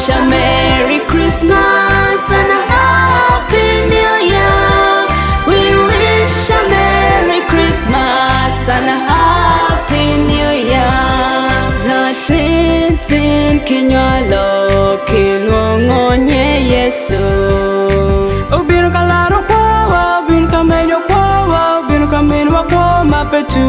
wish a Merry Christmas and a Happy New Year. We wish a Merry Christmas and a Happy New Year. Latin tin kinywalo kilongonye Yesu. Ubinu kalaro kwa, ubinu kamenyo kwa, ubinu kamenwa kwa mapetu.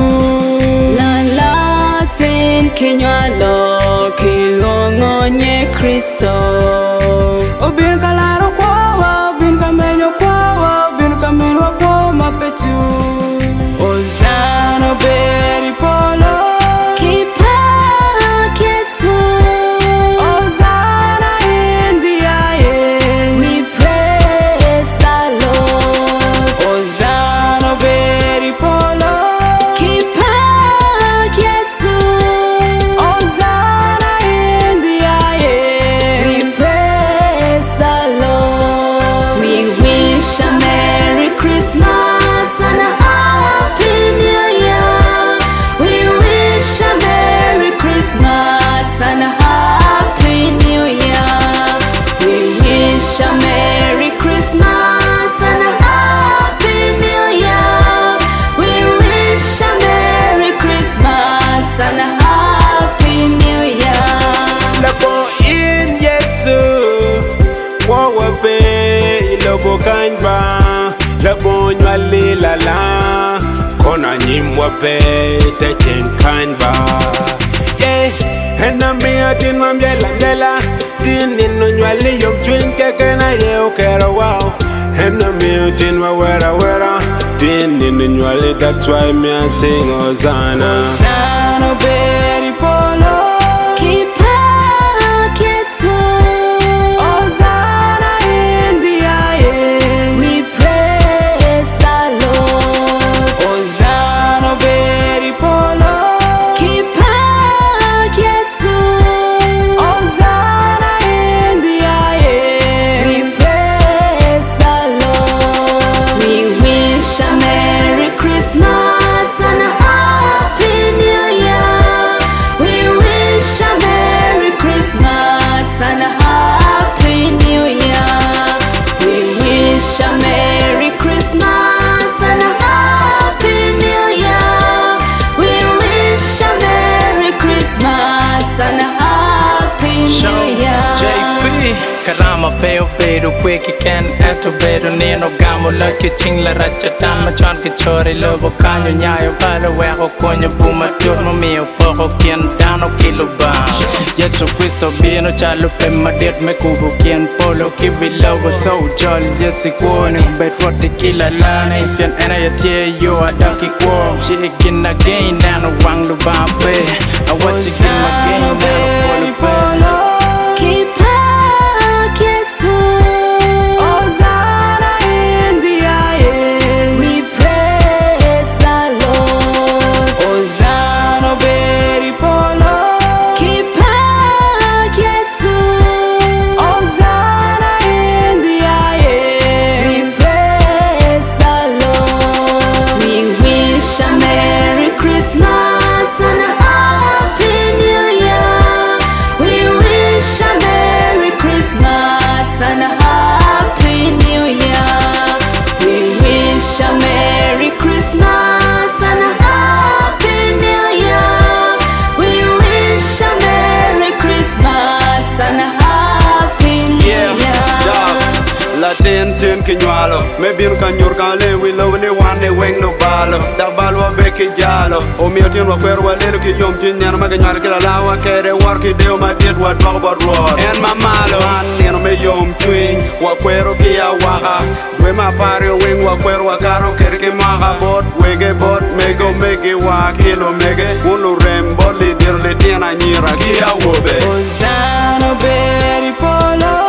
Latin kinywalo kilongonye Kristo. Ubinu kalaro kwa, ubinu kamenyo kwa, ubinu kamenwa kwa mapetu. Ozano beri polo kipa Yesu. Ozana in the air, we praise the Lord. Ozano beri polo kipa Yesu. Ozana in the air, we praise the Lord. We wish a Merry Christmas and a Happy New Year. We wish a Merry Christmas and a Happy New Year. We wish a Merry Christmas and a Happy New Year. We wish a Merry Christmas and a Happy New Year. Labo in Yesu, wawa be lobo kanba, labo nyali lala, kona nyimwa be te kanba. Yeah, ena mi atin mamjela, din nino nyali yom twin keke na ye okera wow. Ena mi atin ma wera, din nino nyali, that's why me I sing Hosanna. Ozano beri polo kipa Yesu. Ozana in the air, we praise the Lord. Ozano beri polo kipa Yesu. Ozana in the air, we praise the Lord. We wish a Merry Christmas and a Happy New Year. We wish a Merry Christmas and a Happy New Year. We wish a Merry Christmas and a Happy New Year. We wish a Merry Christmas and a Happy New Year. JP Karama peo pero quick can ato pero neno gamo lucky ting la racha tama chan ke chore lobo kanyo nyayo palo weko konyo buma turno mio poco kien dano kilo ba Yesu Cristo bieno chalo pe madet me kubo kien polo kiwi lobo so jolly yesi kuone bet what the killer line pian ena ya tie yo adaki kwa chicken again nano wang lu ba pe I watch it in my game nano polo Kipa Yesu. Ozana in the air, we praise the Lord. Ozano beri polo kipa Yesu. Ozana in the air, we praise the Lord. We wish a Merry Christmas and a Happy New Year. We wish a Merry Christmas and a Happy New Year. We wish a Merry Christmas and a Happy New Year. We wish a Merry Christmas and a Happy New Year. Latin tin kinywalo, me bin kanyor kale we love ne wane weng no balo, da balwa beke jalo, o mi tin wa kwer wa lelo ki yom tin nyar maganyar kila lawa kere war ki deo ma diet wa talk about road. En mamalo an neno me yom twing, wa kwero ki ya waka, dwe ma pare weng wa kwer wa karo kere ki maka bot, wege bot, mego mege wa kilo mege, ulu rem bot li dir li tiena nyira ki ya wobe. Ozano beri polo